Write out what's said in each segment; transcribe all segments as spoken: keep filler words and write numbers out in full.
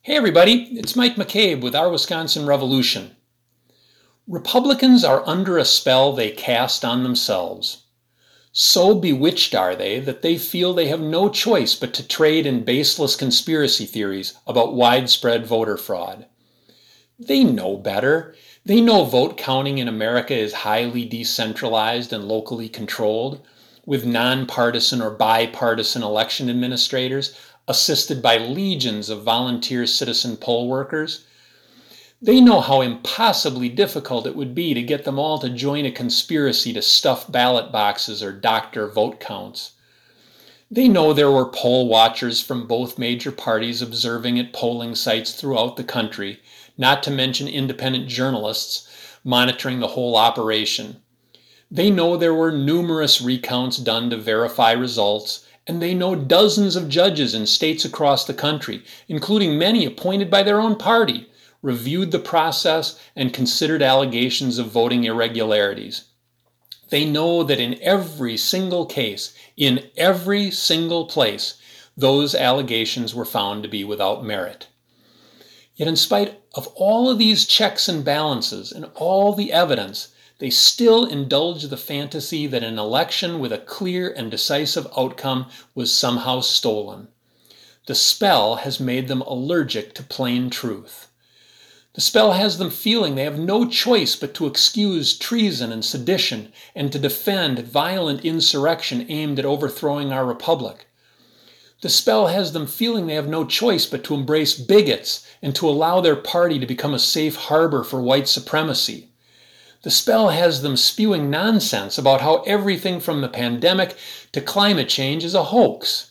Hey everybody, it's Mike McCabe with Our Wisconsin Revolution. Republicans are under a spell they cast on themselves. So bewitched are they that they feel they have no choice but to trade in baseless conspiracy theories about widespread voter fraud. They know better. They know vote counting in America is highly decentralized and locally controlled, with nonpartisan or bipartisan election administrators assisted by legions of volunteer citizen poll workers. They know how impossibly difficult it would be to get them all to join a conspiracy to stuff ballot boxes or doctor vote counts. They know there were poll watchers from both major parties observing at polling sites throughout the country, not to mention independent journalists monitoring the whole operation. They know there were numerous recounts done to verify results, and they know dozens of judges in states across the country, including many appointed by their own party, reviewed the process and considered allegations of voting irregularities. They know that in every single case, in every single place, those allegations were found to be without merit. Yet in spite of all of these checks and balances and all the evidence, they still indulge the fantasy that an election with a clear and decisive outcome was somehow stolen. The spell has made them allergic to plain truth. The spell has them feeling they have no choice but to excuse treason and sedition and to defend violent insurrection aimed at overthrowing our republic. The spell has them feeling they have no choice but to embrace bigots and to allow their party to become a safe harbor for white supremacy. The spell has them spewing nonsense about how everything from the pandemic to climate change is a hoax.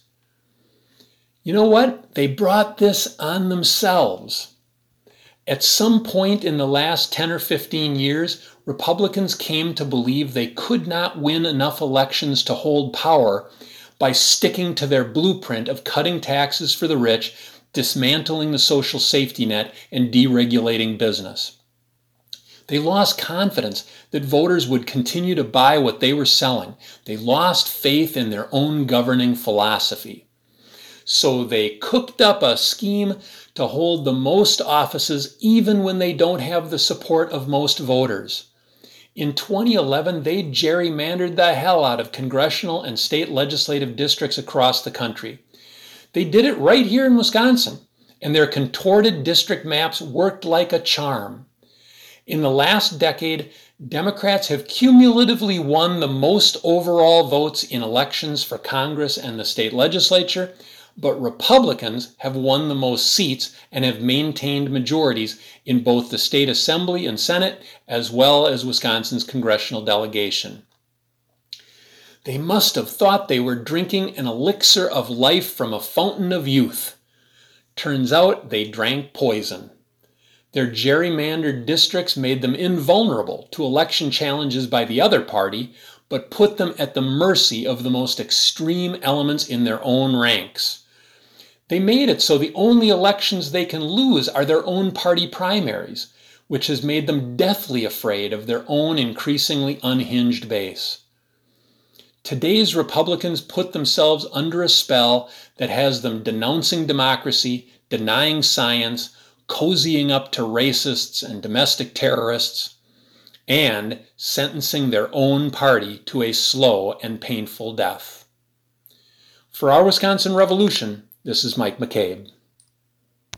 You know what? They brought this on themselves. At some point in the last ten or fifteen years, Republicans came to believe they could not win enough elections to hold power by sticking to their blueprint of cutting taxes for the rich, dismantling the social safety net, and deregulating business. They lost confidence that voters would continue to buy what they were selling. They lost faith in their own governing philosophy. So they cooked up a scheme to hold the most offices even when they don't have the support of most voters. In twenty eleven, they gerrymandered the hell out of congressional and state legislative districts across the country. They did it right here in Wisconsin, and their contorted district maps worked like a charm. In the last decade, Democrats have cumulatively won the most overall votes in elections for Congress and the state legislature, but Republicans have won the most seats and have maintained majorities in both the state assembly and Senate, as well as Wisconsin's congressional delegation. They must have thought they were drinking an elixir of life from a fountain of youth. Turns out they drank poison. Their gerrymandered districts made them invulnerable to election challenges by the other party, but put them at the mercy of the most extreme elements in their own ranks. They made it so the only elections they can lose are their own party primaries, which has made them deathly afraid of their own increasingly unhinged base. Today's Republicans put themselves under a spell that has them denouncing democracy, denying science, cozying up to racists and domestic terrorists, and sentencing their own party to a slow and painful death. For Our Wisconsin Revolution, this is Mike McCabe.